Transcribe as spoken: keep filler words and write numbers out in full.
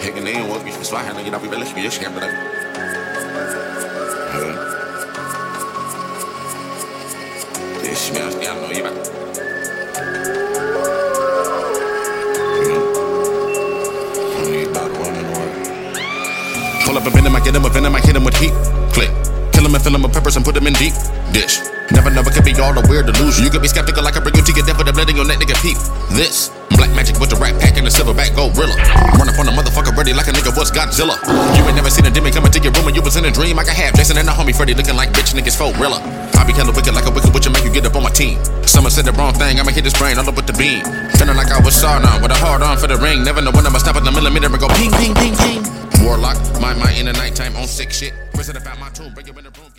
Picking in, what we can slide, and get up, we better be a scam. This smells, I know you about. Pull up a venom, I get him a venom, I hit him with heat. Click. Kill him and fill him with peppers and put him in deep dish. Never, never could be all the weird delusion. You could be skeptical, like I bring you to your death with the blood in your neck, nigga, peep. This black magic with the rat pack and the silverback gorilla. Run up on a motherfucker ready like a nigga was Godzilla. You ain't never seen a demon coming to your room and you was in a dream. I can have Jason and the homie Freddy looking like bitch niggas for Rilla. I be hella wicked like a wicked witch and make you get up on my team. Someone said the wrong thing, I'ma hit his brain all up with the beam. Feeling like I was sawed on with a hard on for the ring. Never know when I'ma stop at the millimeter and go ping, ping, ping, ping. Warlock, my mind in the nighttime on sick shit. Wizard about my tomb, bring you in the room.